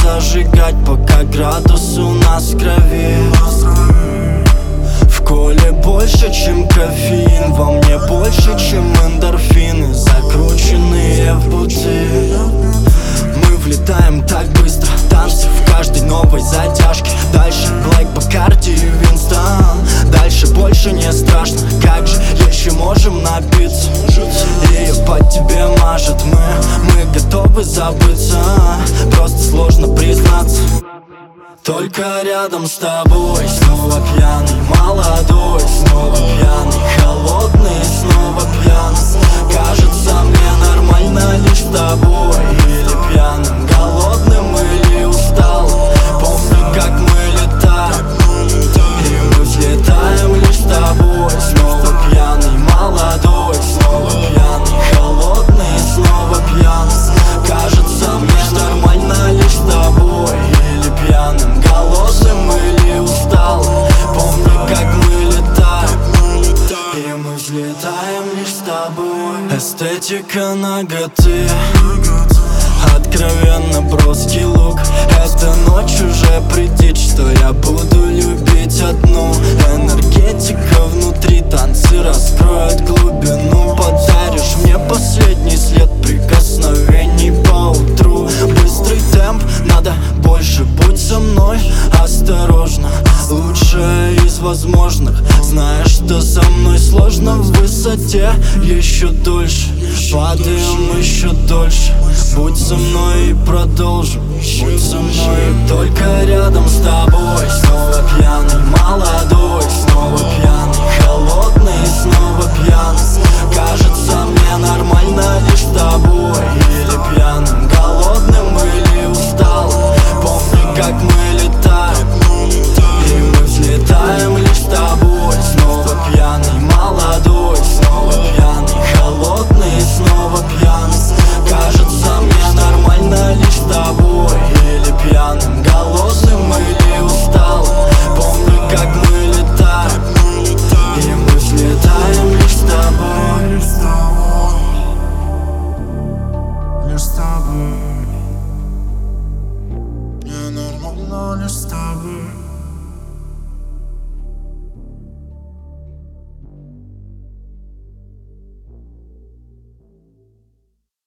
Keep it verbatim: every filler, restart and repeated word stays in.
зажигать, пока градус у нас в крови. В коле больше, чем кофеин, во мне больше, чем эндорфины, закрученные в пути. Мы влетаем так быстро, танцы в каждой новой затяжке. Дальше Блэк, Бакарди и Винстон. Дальше больше не страшно, как же еще можем напиться? Ее по тебе мажет, мы, мы готовы забыться. Просто сложно признаться. Только рядом с тобой, снова пьяный, молодой, снова пьяный, холодный, снова пьяный. Кажется, мне нормально лишь с тобой. Или пьяным, голодным, или усталым. Помню, как мы летаем, и мы взлетаем лишь с тобой. Снова пьяный, молодой, снова пьяный, холодный, снова пьяный. Кажется, мне нормально лишь с тобой. Или пьяным, голодным, или усталым. Помню, как мы летаем, и мы взлетаем лишь с тобой. Эстетика наготы, откровенно броский лук. Эта ночь уже придет, что я буду любить одну. Энергетика внутри, танцы раскроют глубину. Подаришь мне последний след прикосновений по утру. Быстрый темп, надо больше, будь со мной осторожно. Лучшее из возможных, знаешь, что со мной сложно. В высоте еще дольше, падаем еще дольше. Будь со мной и продолжим, будь со мной. Только рядом с тобой, снова пьяный, молодой, снова пьяный.